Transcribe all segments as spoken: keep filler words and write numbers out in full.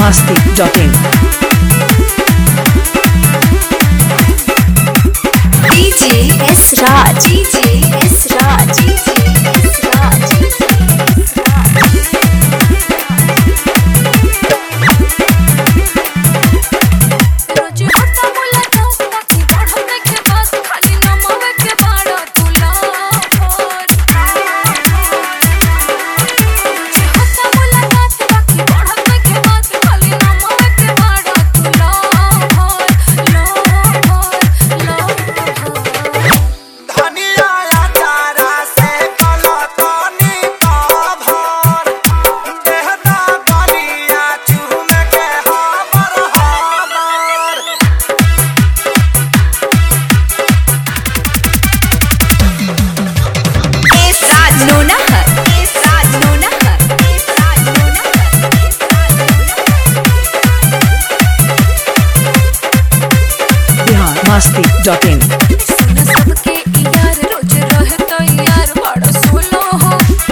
masti dot in. D J S Raj, D J S Raj, D J S Raj. masti dot in. सुना सबके यार रोज रहता यार बड़ा सोलो हो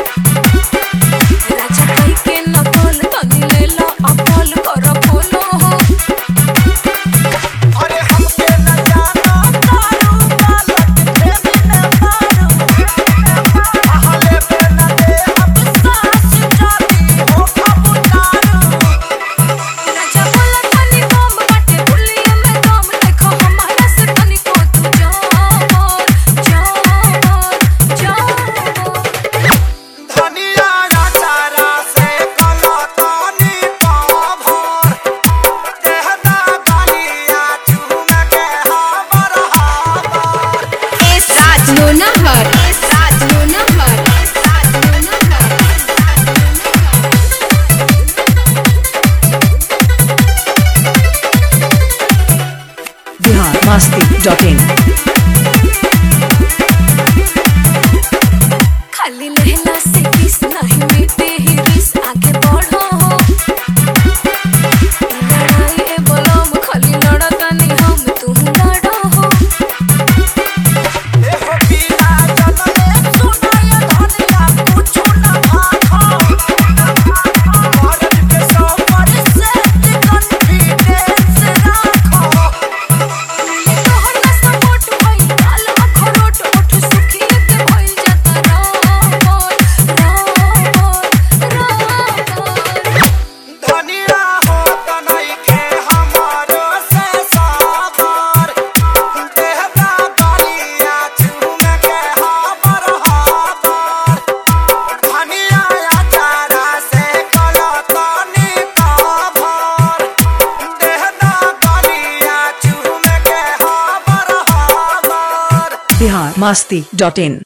राजा कई के नकल तनी लेला अपल कर फोलो हो अरे हमके न जाना तारू बालक प्रेमी न मारू आहले पे न दे हम सास जाती हो खबुतारू राजा बोला तनी बम बाटे बुलिया में दम देखो हमारा से तनी को तू जाओ जाओ जाओ धनिया राचारा से कला तानी पाभर देहना गालिया चूम के हाबर हाबर एस राज लोना हर एस राज लोना हर एस राज लोना Bihar masti dot in. खाली लहला से किस नहीं मिटे ही रिस आगे बढ़ो हो लड़ाई ए बलम खाली लड़ता नहीं हम तुम लड़ो हो ए हो बिना जनमे सुनाया धनिया कुछ न भाखो मर्द के सफर से कॉन्फिडेंस राखो तोहर ना सपोर्ट भई काल अखरोट उठ सुखी के भइल जाता रोबोट रोबोट रोबोट धनिया हो त नइखे हमारो से सागर देहना गालिया चूम के हाबर हाबर धनिया आचारा से कला तानी पाभर देहना गालिया चूम के हाबर हाबर Bihar masti dot in.